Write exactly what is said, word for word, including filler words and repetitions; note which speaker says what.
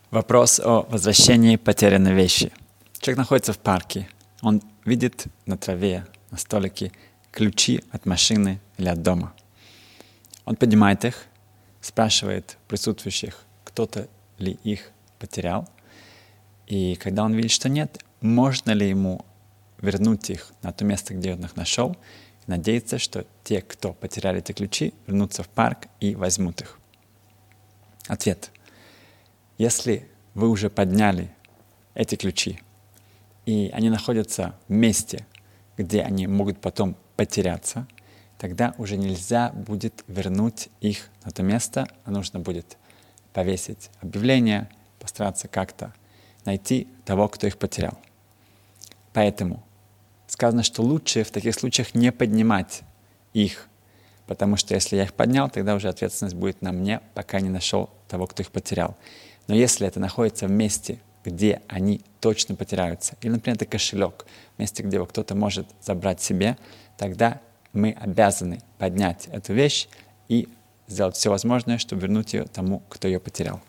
Speaker 1: Вопрос о возвращении потерянной вещи. Человек находится в парке, он видит на траве, на столике ключи от машины или от дома. Он поднимает их, спрашивает присутствующих, кто-то ли их потерял, и когда он видит, что нет, можно ли ему вернуть их на то место, где он их нашел, и надеяться, что те, кто потеряли эти ключи, вернутся в парк и возьмут их. Ответ. Если вы уже подняли эти ключи, и они находятся в месте, где они могут потом потеряться, тогда уже нельзя будет вернуть их на то место, а нужно будет повесить объявление, постараться как-то найти того, кто их потерял. Поэтому сказано, что лучше в таких случаях не поднимать их, потому что если я их поднял, тогда уже ответственность будет на мне, пока не нашел того, кто их потерял. Но если это находится в месте, где они точно потеряются, или, например, это кошелек, месте, где его кто-то может забрать себе, тогда мы обязаны поднять эту вещь и сделать все возможное, чтобы вернуть ее тому, кто ее потерял.